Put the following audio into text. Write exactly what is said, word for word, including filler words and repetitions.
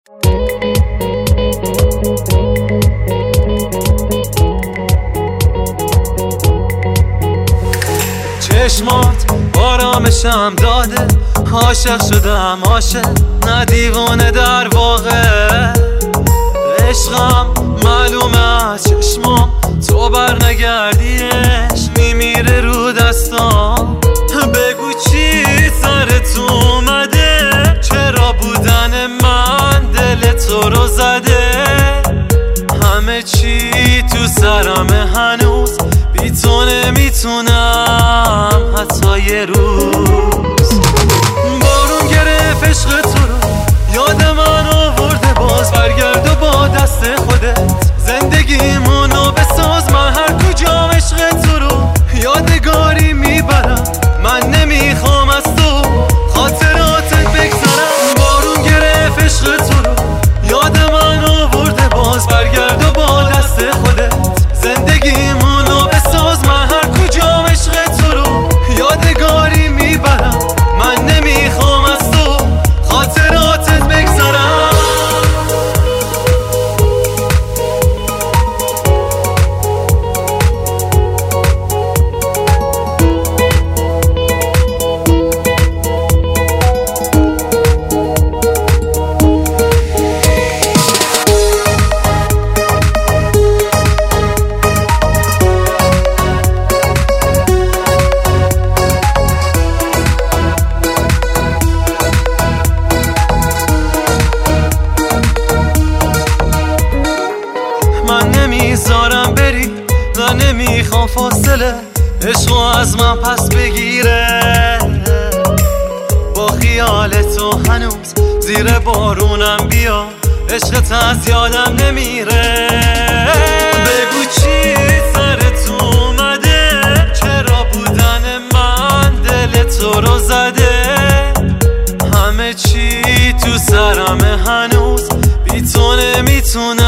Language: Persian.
چشمات آرامشم داده، عاشق شدم عاشق نه دیوانه در واقع. عشقم معلومه از چشمام، تو بر نگردیش میمیره رو دستام. بگو چی سرت اومده، چرا بودن من دل تو رو زده. همه چی تو سرمه هنوز، بی تو نمیتونم حتی یه روز. بارون گرفت عشق تو رو، یاد من آورده، باز برگرد و با دست خودت زندگیمونو بساز. من هر کجا عشق تو رو یادگاری میبرم، من نمیخوام از تو خاطراتت بگذرم. بارون گرفت عشق تو رو، یاد من آورده، باز برگرد و با دست خودت زندگیمونو بساز. من هر کجا عشق تو رو یادگاری میبرم، من نمیخوام از تو خاطراتت بگذرم. من نمیذارم بری و نمیخوام فاصله عشقو از من پس بگیره. با خیال تو هنوز زیر بارونم بیا، عشقت از یادم نمیره. بگو چی سرت اومده، چرا بودن من دل تو رو زده. همه چی تو سرمه هنوز، بی تو نمیتونم